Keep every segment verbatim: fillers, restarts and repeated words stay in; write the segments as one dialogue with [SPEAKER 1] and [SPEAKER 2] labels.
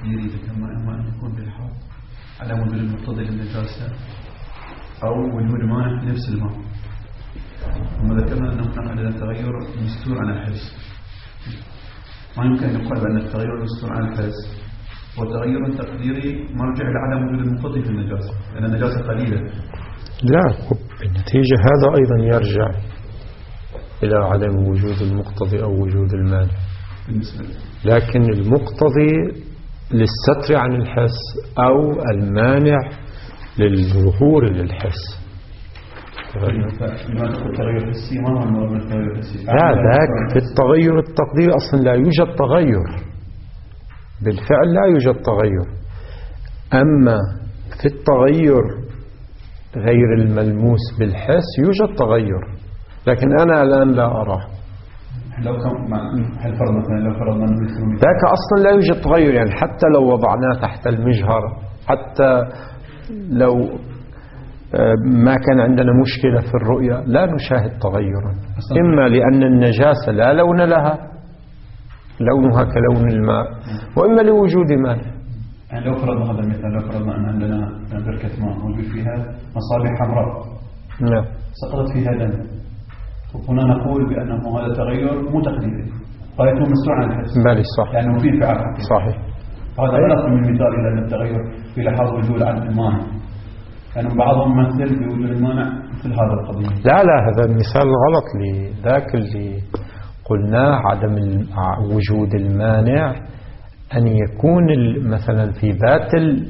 [SPEAKER 1] التقديري إذا كان إما أن يكون بالحال على وجود المقتضي للنجاسة أو وجود مانع في نفس الماء. وما ذكرنا أنه هناك عندنا تغير مستور عن الحس، ما يمكن أن يقال بأن التغير المستور عن الحس والتغير التقديري مرجع لعدم وجود المقتضي في النجاسة، لأن النجاسة قليلة.
[SPEAKER 2] لا، بالنتيجة هذا أيضا يرجع إلى عدم وجود المقتضي أو وجود المانع، لكن المقتضي للستر عن الحس أو المانع للظهور للحس.
[SPEAKER 1] لما تقول تغير حسي ما هو المراد من التغير الحسي؟
[SPEAKER 2] لا، ذاك في التغير التقديري أصلا لا يوجد تغير، بالفعل لا يوجد تغير. أما في التغير غير الملموس بالحس يوجد تغير، لكن أنا الآن لا أراه.
[SPEAKER 1] لو كان هل فرض مثلا لو فرضنا أنه
[SPEAKER 2] ذاك أصلا لا يوجد تغير، يعني حتى لو وضعناه تحت المجهر، حتى لو ما كان عندنا مشكلة في الرؤية لا نشاهد تغيرا، إما لأن النجاسة لا لون لها، لونها كلون الماء، وإما لوجود مانع.
[SPEAKER 1] يعني لو فرضنا هذا المثال، لو فرضنا أن عندنا بركة ماء موجود فيها مصابيح حمراء
[SPEAKER 2] نعم
[SPEAKER 1] سقطت فيها دم، وهنا نقول بأنه هذا تغير مو تقديري، غايته مستور عن الحس.
[SPEAKER 2] بالي صح،
[SPEAKER 1] لأنه فيه فعل حقيقي.
[SPEAKER 2] صحيح.
[SPEAKER 1] هذا لا نقل من مثال إلى أن التغير في لحاظ وجود عن المانع، لأن يعني بعضهم مثل بوجود المانع مثل هذا القضية.
[SPEAKER 2] لا لا، هذا المثال غلط. لذاك اللي قلناه عدم وجود المانع أن يكون مثلا في ذات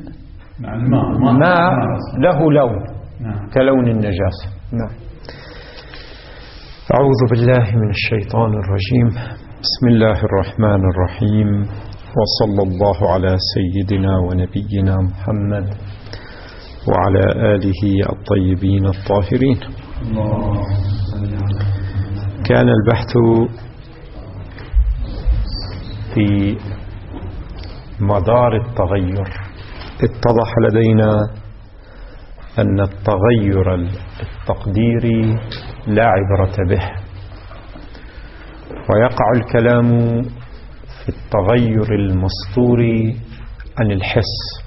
[SPEAKER 2] الماء له لون.
[SPEAKER 1] نعم.
[SPEAKER 2] كلون النجاسة. نعم. أعوذ بالله من الشيطان الرجيم. بسم الله الرحمن الرحيم، وصلى الله على سيدنا ونبينا محمد وعلى آله الطيبين الطاهرين. كان البحث في مدار التغير. اتضح لدينا أن التغير التقديري لا عبرة به، ويقع الكلام في التغير المسطوري عن الحس.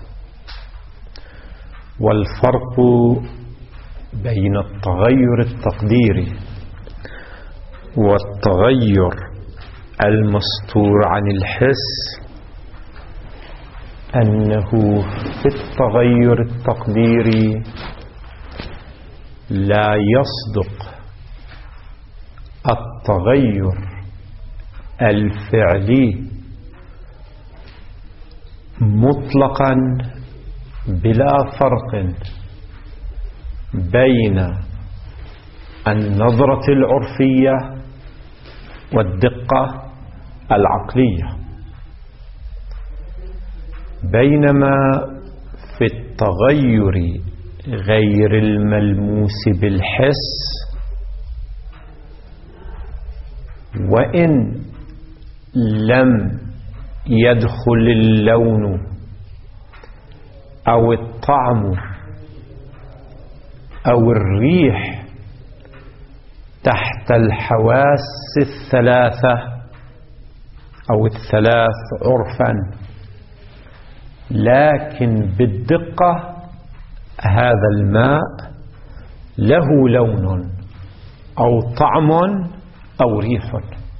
[SPEAKER 2] والفرق بين التغير التقديري والتغير المسطور عن الحس أنه في التغير التقديري لا يصدق التغير الفعلي مطلقا بلا فرق بين النظرة العرفية والدقة العقلية، بينما في التغير غير الملموس بالحس وإن لم يدخل اللون أو الطعم أو الريح تحت الحواس الثلاثة أو الثلاث عرفا، لكن بالدقة هذا الماء له لون أو طعم أو ريح.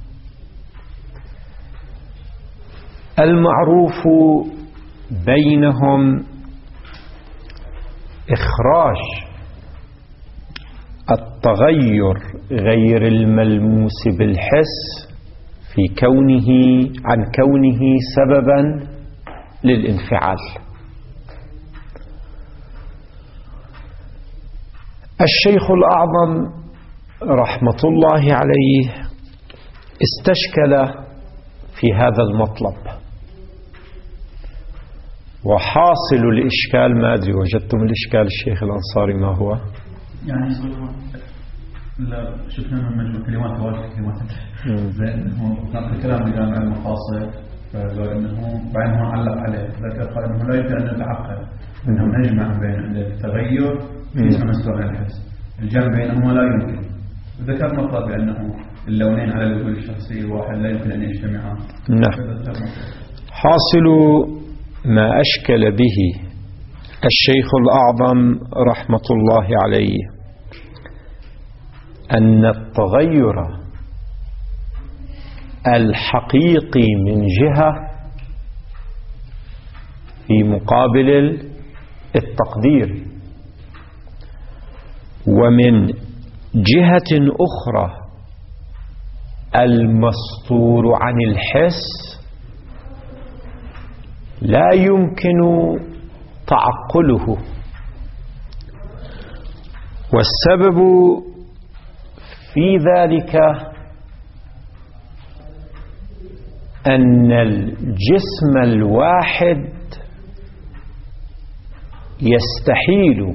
[SPEAKER 2] المعروف بينهم إخراج التغير غير الملموس بالحس في كونه عن كونه سببا للانفعال. الشيخ الأعظم رحمة الله عليه استشكل في هذا المطلب، وحاصل الإشكال، ما أدري وجدتم الإشكال الشيخ الأنصاري ما هو؟
[SPEAKER 1] يعني لا شفنا من مجموع كلمات واجد كلمات زين. هو نقل الكلام اللي قال عن المقاصد، فقال انه بعدين هو علق عليه، ذكر قال انه لا يمكن ان نتعقل انه نجمع بين التغير في مسطور الحس، الجمع بينهما لا يمكن. ذكر نقطة بانه اللونين على الوجه الشخصي الواحد لا يمكن ان يجتمعان.
[SPEAKER 2] نعم. حاصل ما أشكل به الشيخ الأعظم رحمة الله عليه أن التغير الحقيقي من جهة في مقابل التقدير، ومن جهة أخرى المستور عن الحس لا يمكن تعقله. والسبب في ذلك أن الجسم الواحد يستحيل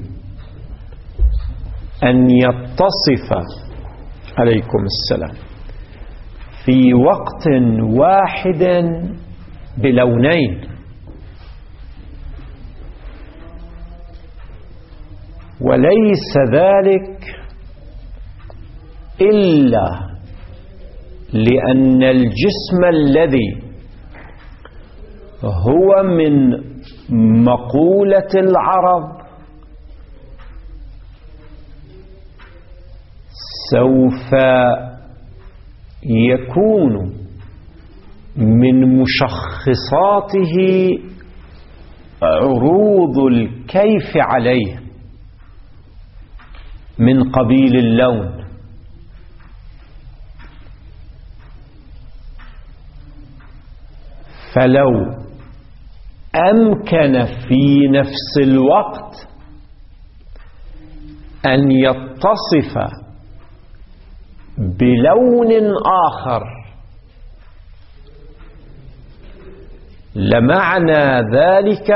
[SPEAKER 2] أن يتصف عليكم السلام في وقت واحد بلونين، وليس ذلك إلا لأن الجسم الذي هو من مقولة العرب سوف يكون من مشخصاته عروض الكيف عليه من قبيل اللون. فلو أمكن في نفس الوقت أن يتصف بلون آخر لمعنى ذلك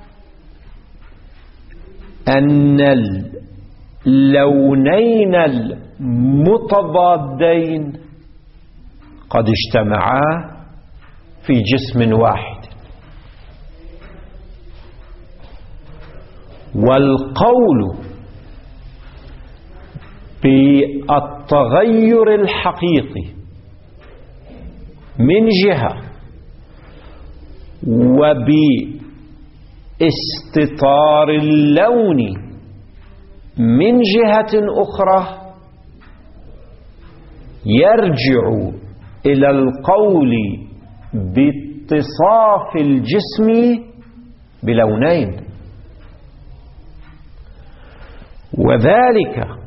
[SPEAKER 2] أن اللونين المتضادين قد اجتمعا في جسم واحد. والقول بالتغير الحقيقي من جهة وباستطار اللون من جهة أخرى يرجع إلى القول باتصاف الجسم بلونين، وذلك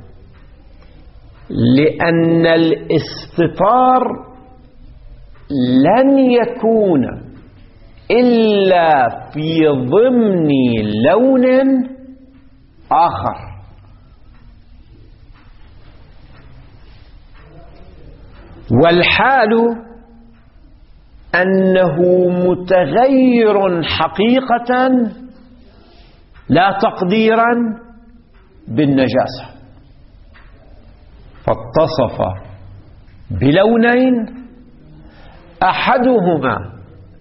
[SPEAKER 2] لأن الاستطار لن يكون إلا في ضمن لون آخر، والحال أنه متغير حقيقة لا تقديرا بالنجاسة، فاتصف بلونين أحدهما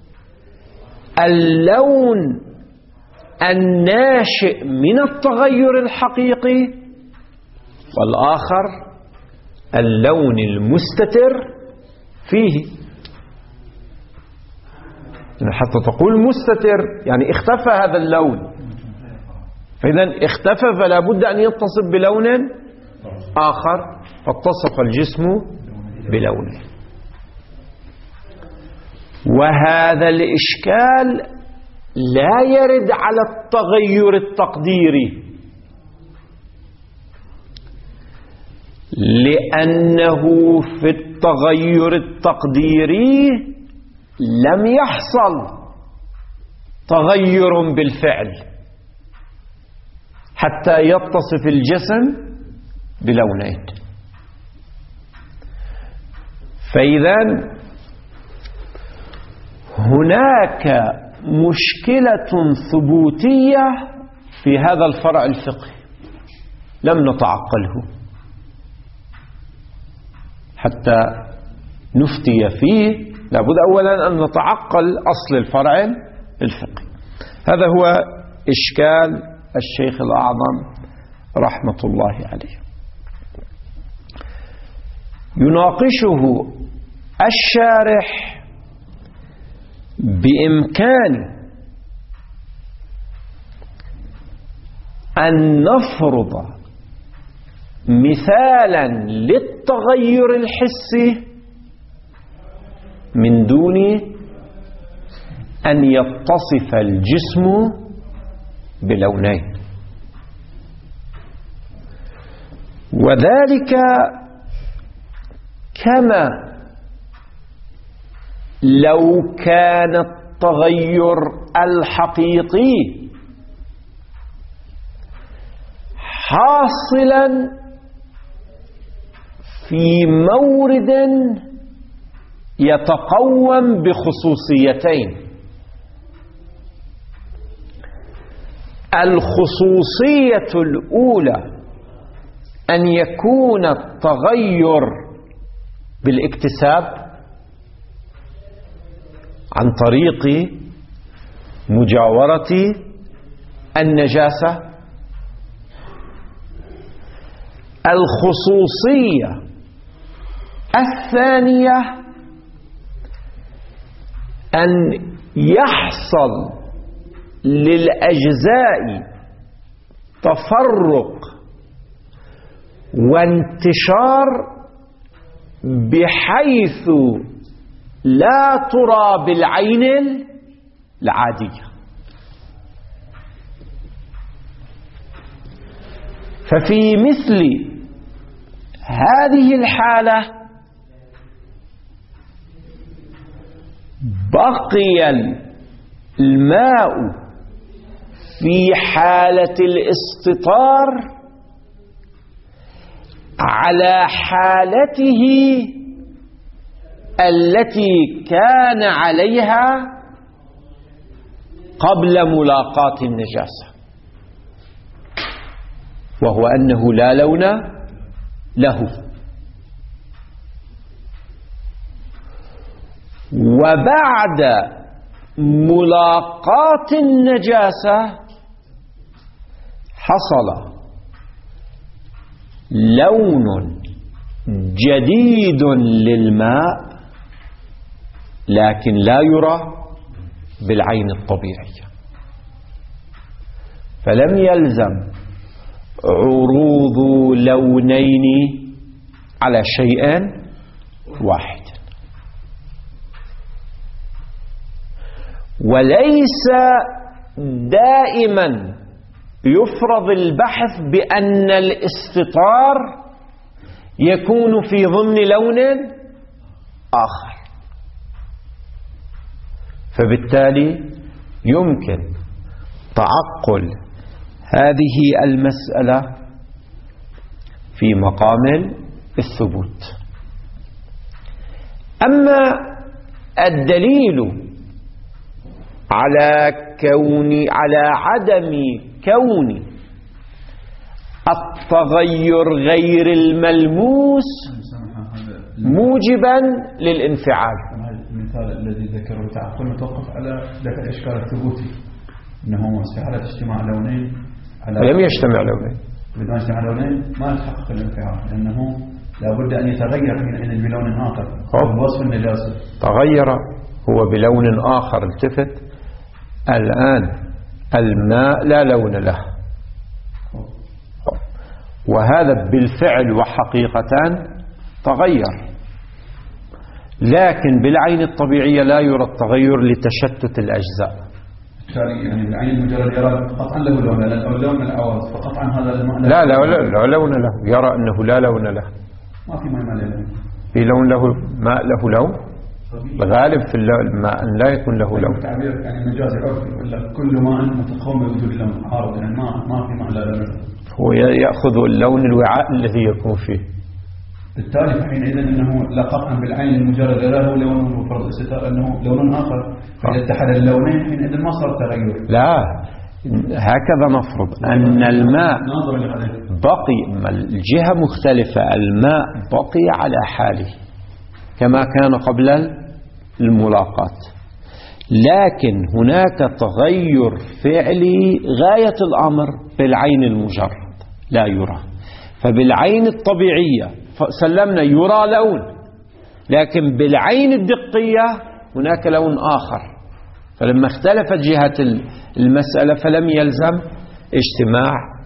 [SPEAKER 2] اللون الناشئ من التغير الحقيقي، والآخر اللون المستتر فيه. حتى تقول مستتر يعني اختفى هذا اللون، فإذا اختفى فلا بد أن يتصف بلون آخر، فاتصف الجسم بلونه. وهذا الإشكال لا يرد على التغير التقديري، لأنه في التغير التقديري لم يحصل تغير بالفعل حتى يتصف الجسم بلونين. فإذا هناك مشكلة ثبوتية في هذا الفرع الفقهي لم نتعقله حتى نفتي فيه. لابد أولا أن نتعقل أصل الفرع الفقهي. هذا هو إشكال الشيخ الأعظم رحمة الله عليه. يناقشه الشارح بإمكان أن نفرض مثالا للتغير الحسي من دون أن يتصف الجسم بلونين، وذلك كما لو كان التغير الحقيقي حاصلا في مورد يتقوم بخصوصيتين: الخصوصية الأولى أن يكون التغير بالاكتساب عن طريق مجاورة النجاسة. الخصوصية الثانية أن يحصل للأجزاء تفرق وانتشار بحيث لا ترى بالعين العادية. ففي مثل هذه الحالة بقي الماء في حالة الاستطار على حالته التي كان عليها قبل ملاقاة النجاسة، وهو أنه لا لون له. وبعد ملاقاة النجاسة حصل لون جديد للماء لكن لا يرى بالعين الطبيعية، فلم يلزم عروض لونين على شيء واحد. وليس دائما يفرض البحث بأن الاستطار يكون في ضمن لون آخر، فبالتالي يمكن تعقل هذه المسألة في مقام الثبوت. أما الدليل على كون على عدم كون التغير غير الملموس موجبا للانفعال،
[SPEAKER 1] المثال الذي ذكره تعقل متوقف على ذاك الإشكال الثبوتي أنه استحالة اجتماع لونين على
[SPEAKER 2] لم يجتمع لونين.
[SPEAKER 1] بدون اجتماع لونين ما يتحقق الانفعال، لأنه لابد أن يتغير حينئذ بلون آخر. وصف النجاسة تغير
[SPEAKER 2] هو بلون آخر. التفت الآن الماء لا لون له، وهذا بالفعل وحقيقة تغير، لكن بالعين الطبيعية لا يرى التغير لتشتت الأجزاء.
[SPEAKER 1] يعني العين مجرد يرى قطعا له لون أو لون العوض فقطعا هذا الماء
[SPEAKER 2] لا لا لا لون له، يرى أنه لا لون له.
[SPEAKER 1] ما في ماء له،
[SPEAKER 2] في لون له ماء له لون. الغالب في الماء لا يكون له لون.
[SPEAKER 1] تعبير يعني مجازي عرفي ولا كل ماء متقوم بوجود لون عارض، يعني ما ما في ماء لا لون.
[SPEAKER 2] هو يأخذ اللون الوعاء الذي يكون فيه.
[SPEAKER 1] بالتالي حينئذ انه لا قطعا بالعين المجرد له لون مفرد استتار انه لون اخر، فاذا اتحد اللونين حينئذ ما صار تغير.
[SPEAKER 2] لا، هكذا نفرض أن الماء بقي، الجهة مختلفة، الماء بقي على حاله كما كان قبل الملاقاة، لكن هناك تغير فعلي غاية الأمر بالعين المجرد لا يرى. فبالعين الطبيعية سلمنا يرى لون، لكن بالعين الدقية هناك لون آخر. فلما اختلفت جهة المسألة فلم يلزم اجتماع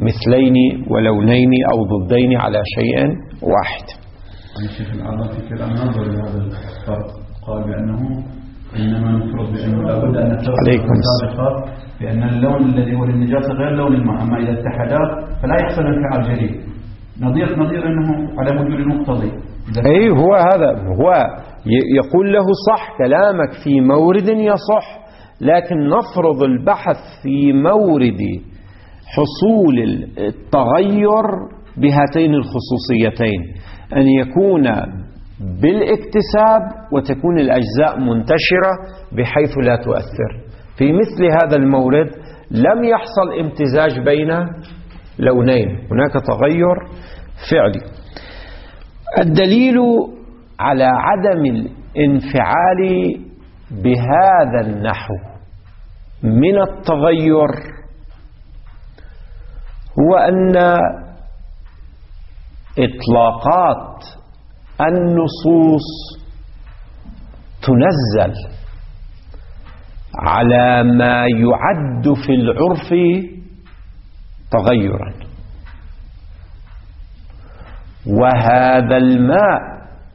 [SPEAKER 2] مثلين ولونين أو ضدين على شيء واحد.
[SPEAKER 1] الشيخ الأعظم في كلام نظر لهذا الفرق، قال بأنه إنما نفرض بأنه لابد أن
[SPEAKER 2] عليكم
[SPEAKER 1] السابقة بأن اللون الذي هو للنجاسة غير لون الماء، أما إذا اتحدا فلا يحصل انفعال جديد. نظير نظير أنه على وجود المقتضي.
[SPEAKER 2] أي هو هذا هو يقول له صح كلامك في مورد يصح، لكن نفرض البحث في مورد حصول التغير بهاتين الخصوصيتين، أن يكون بالاكتساب وتكون الأجزاء منتشرة بحيث لا تؤثر. في مثل هذا المورد لم يحصل امتزاج بين لونين، هناك تغير فعلي. الدليل على عدم الانفعال بهذا النحو من التغير هو أن إطلاقات النصوص تنزل على ما يعد في العرف تغيرا، وهذا الماء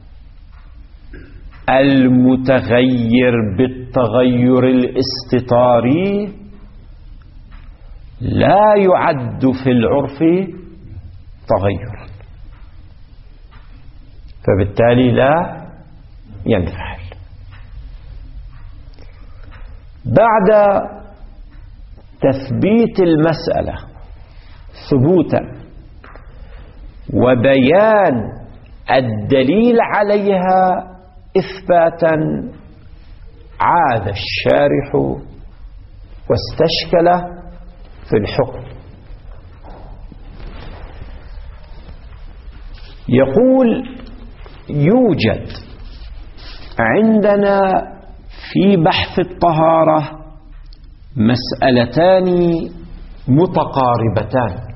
[SPEAKER 2] المتغير بالتغير الاستطاري لا يعد في العرف تغيرا، فبالتالي لا ينفعل. بعد تثبيت المسألة ثبوتا وبيان الدليل عليها إثباتا، عاد الشارح واستشكل في الحكم. يقول يوجد عندنا في بحث الطهارة مسألتان متقاربتان.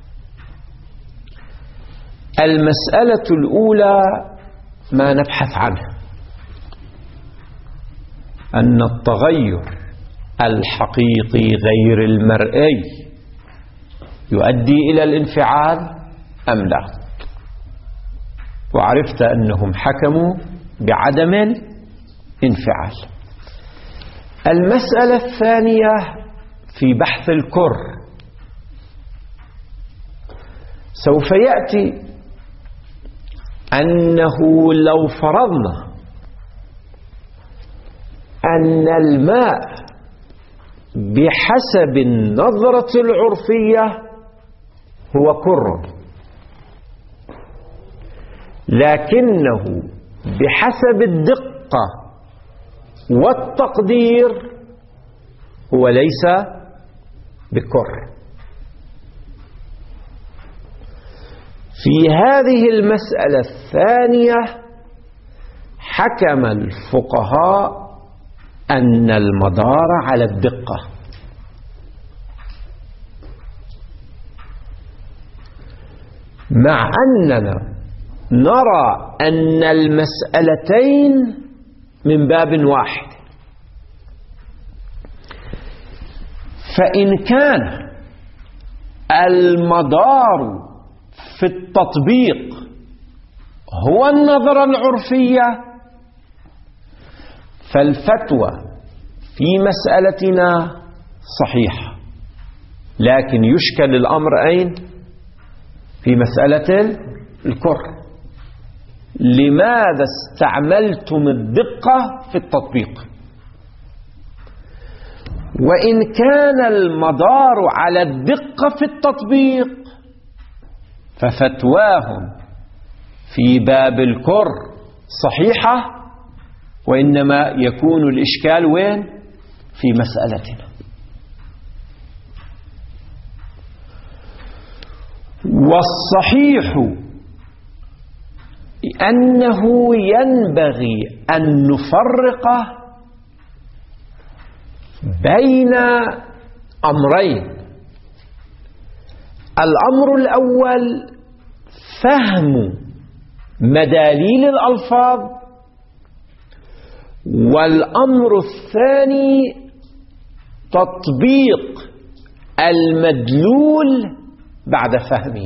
[SPEAKER 2] المسألة الأولى ما نبحث عنه، أن التغير الحقيقي غير المرئي يؤدي إلى الانفعال أم لا، وعرفت أنهم حكموا بعدم الانفعال. المسألة الثانية في بحث الكر، سوف يأتي أنه لو فرضنا أن الماء بحسب النظرة العرفية هو كر، لكنه بحسب الدقة والتقدير هو ليس بكر، في هذه المسألة الثانية حكم الفقهاء أن المدار على الدقة، مع أننا نرى أن المسألتين من باب واحد. فإن كان المدار في التطبيق هو النظرة العرفية فالفتوى في مسألتنا صحيحة، لكن يشكل الأمر أين؟ في مسألة الكر. لماذا استعملتم الدقة في التطبيق؟ وإن كان المدار على الدقة في التطبيق ففتواهم في باب الكر صحيحة، وإنما يكون الإشكال وين؟ في مسألتنا. والصحيح أنه ينبغي أن نفرق بين أمرين. الأمر الأول فهم مداليل الألفاظ، والأمر الثاني تطبيق المدلول بعد فهمه.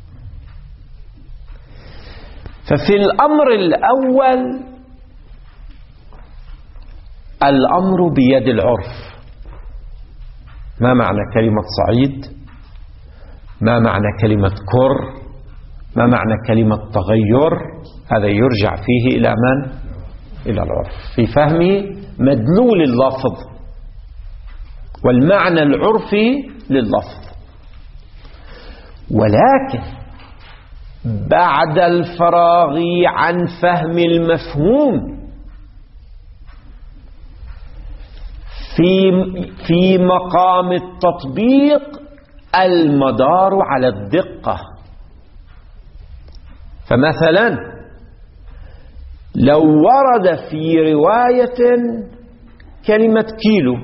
[SPEAKER 2] ففي الأمر الأول الأمر بيد العرف. ما معنى كلمة صعيد؟ ما معنى كلمة كر؟ ما معنى كلمة تغير؟ هذا يرجع فيه إلى من؟ إلى العرف، في فهم مدلول اللفظ والمعنى العرفي لللفظ. ولكن بعد الفراغ عن فهم المفهوم في في مقام التطبيق المدار على الدقة. فمثلا لو ورد في رواية كلمة كيلو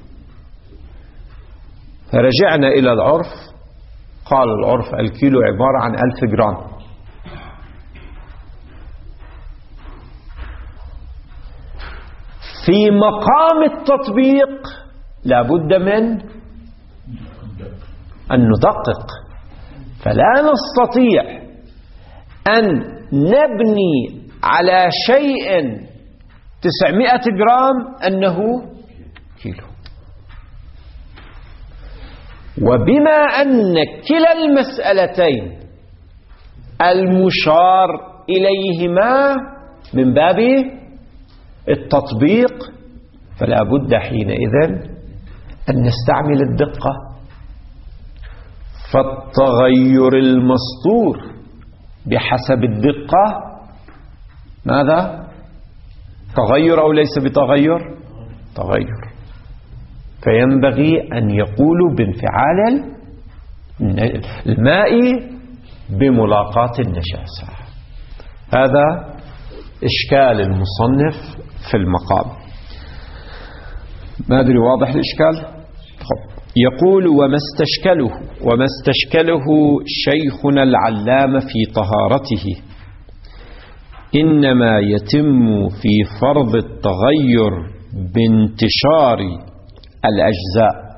[SPEAKER 2] فرجعنا إلى العرف، قال العرف الكيلو عبارة عن ألف جرام، في مقام التطبيق لابد من أن ندقق. فلا نستطيع أن نبني على شيء تسعمائة جرام أنه كيلو. وبما أن كلا المسألتين المشار إليهما من باب التطبيق فلا بد حينئذ أن نستعمل الدقة. فالتغير المسطور بحسب الدقة ماذا؟ تغير أو ليس بتغير؟ تغير. فينبغي أن يقولوا بانفعال الماء بملاقاة النجاسة. هذا إشكال المصنف في المقام. ما أدري واضح الإشكال؟ يقول وما استشكله وما استشكله شيخنا العلامة في طهارته إنما يتم في فرض التغير بانتشار الأجزاء،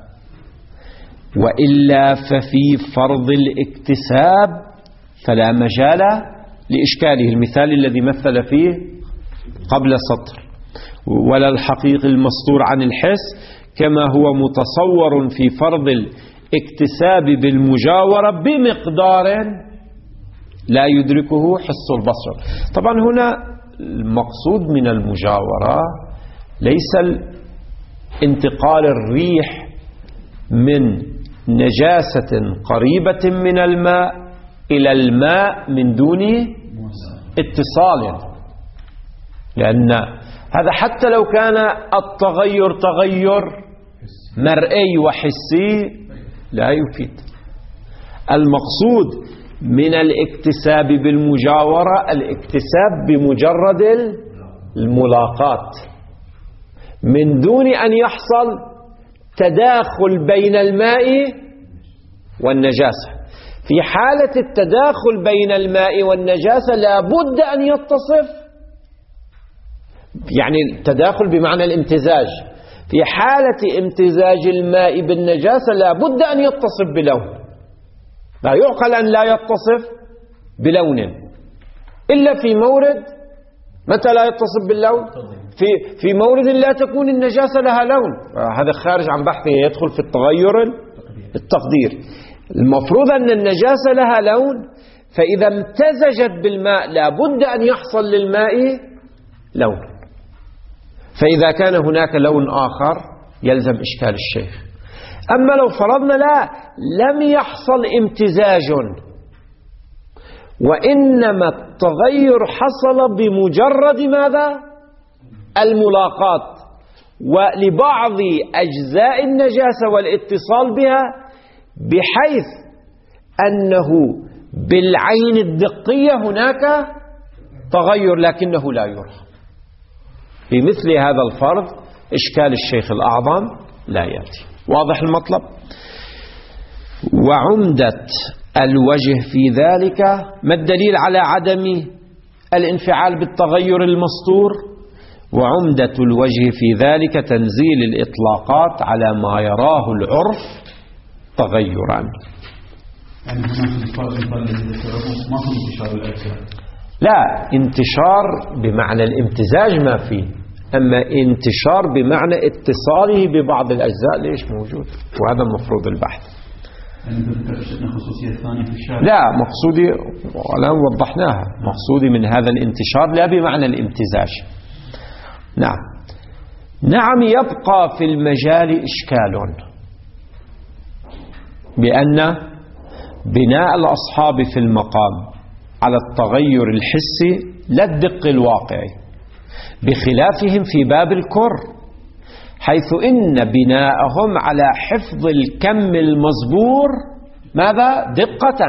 [SPEAKER 2] وإلا ففي فرض الاكتساب فلا مجال لإشكاله. المثال الذي مثل فيه قبل سطر ولا الحقيق المسطور عن الحس كما هو متصور في فرض الاكتساب بالمجاورة بمقدار لا يدركه حس البصر. طبعا هنا المقصود من المجاورة ليس انتقال الريح من نجاسة قريبة من الماء إلى الماء من دون اتصال، لأن هذا حتى لو كان التغير تغير مرئي وحسي لا يفيد. المقصود من الاكتساب بالمجاورة الاكتساب بمجرد الملاقات من دون أن يحصل تداخل بين الماء والنجاسة. في حالة التداخل بين الماء والنجاسة لا بد أن يتصف، يعني التداخل بمعنى الامتزاج. في حالة امتزاج الماء بالنجاسة لا بد أن يتصف بلون، لا يعقل أن لا يتصف بلون إلا في مورد. متى لا يتصف باللون؟ في في مورد لا تكون النجاسة لها لون. هذا خارج عن بحثه، يدخل في التغير التقدير. المفروض أن النجاسة لها لون، فإذا امتزجت بالماء لا بد أن يحصل للماء لون. فإذا كان هناك لون آخر يلزم إشكال الشيخ. أما لو فرضنا لا لم يحصل امتزاج وإنما التغير حصل بمجرد ماذا؟ الملاقات ولبعض أجزاء النجاسة والاتصال بها، بحيث أنه بالعين الدقية هناك تغير لكنه لا يرى. في مثل هذا الفرض إشكال الشيخ الأعظم لا يأتي. واضح المطلب؟ وعمدة الوجه في ذلك ما الدليل على عدم الانفعال بالتغير المسطور؟ وعمدة الوجه في ذلك تنزيل الإطلاقات على ما يراه العرف تغيرا.
[SPEAKER 1] يعني هناك انتشار الذي ذكره ما هو انتشار الأجزاء.
[SPEAKER 2] لا، انتشار بمعنى الامتزاج ما فيه، أما انتشار بمعنى اتصاله ببعض الأجزاء ليش موجود، وهذا المفروض البحث.
[SPEAKER 1] يعني ذكرنا خصوصية ثانية في الشارع.
[SPEAKER 2] لا، مقصودي والآن وضحناها، مقصودي من هذا الانتشار لا بمعنى الامتزاج. نعم نعم يبقى في المجال إشكال بأن بناء الأصحاب في المقام على التغير الحسي لا الدق الواقعي، بخلافهم في باب الكر، حيث إن بناءهم على حفظ الكم المصبور ماذا؟ دقة.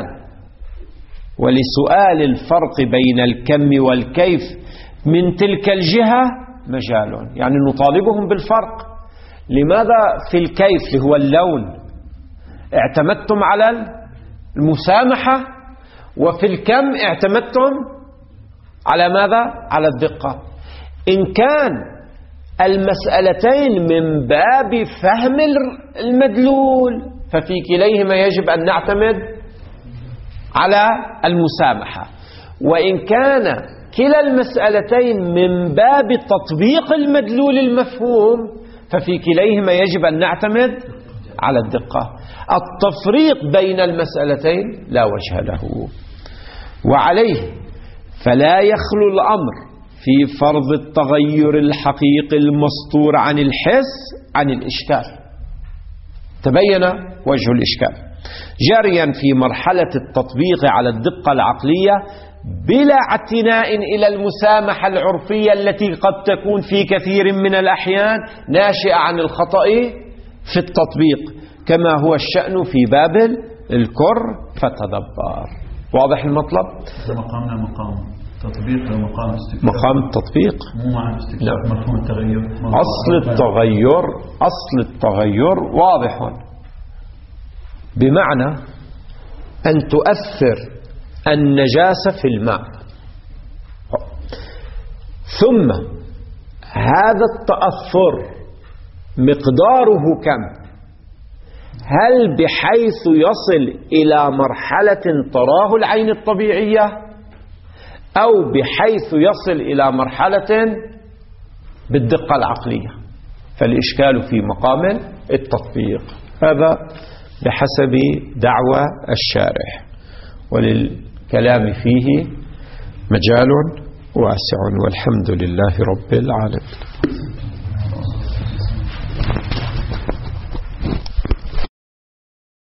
[SPEAKER 2] ولسؤال الفرق بين الكم والكيف من تلك الجهة مجال، يعني نطالبهم بالفرق. لماذا في الكيف اللي هو اللون اعتمدتم على المسامحة، وفي الكم اعتمدتم على ماذا؟ على الدقة؟ إن كان المسألتين من باب فهم المدلول ففي كليهما يجب أن نعتمد على المسامحة، وإن كان كلا المسألتين من باب تطبيق المدلول المفهوم ففي كليهما يجب أن نعتمد على الدقة. التفريق بين المسألتين لا وجه له، وعليه فلا يخلو الأمر في فرض التغير الحقيقي المسطور عن الحس عن الإشكال. تبين وجه الإشكال جريا في مرحلة التطبيق على الدقة العقلية بلا اعتناء إلى المسامحة العرفية التي قد تكون في كثير من الأحيان ناشئة عن الخطأ في التطبيق، كما هو الشأن في باب الكر فتدبر. واضح المطلب؟
[SPEAKER 1] مقامنا مقام تطبيق ومقام استكشاف.
[SPEAKER 2] مقام التطبيق
[SPEAKER 1] مو مع استكشاف مفهوم التغير.
[SPEAKER 2] أصل التغير أصل التغير واضح، بمعنى أن تؤثر النجاسة في الماء، ثم هذا التأثر مقداره كم؟ هل بحيث يصل إلى مرحلة تراه العين الطبيعية، أو بحيث يصل إلى مرحلة بالدقة العقلية؟ فالإشكال في مقام التطبيق، هذا بحسب دعوى الشارح، وللكلام فيه مجال واسع، والحمد لله رب العالمين.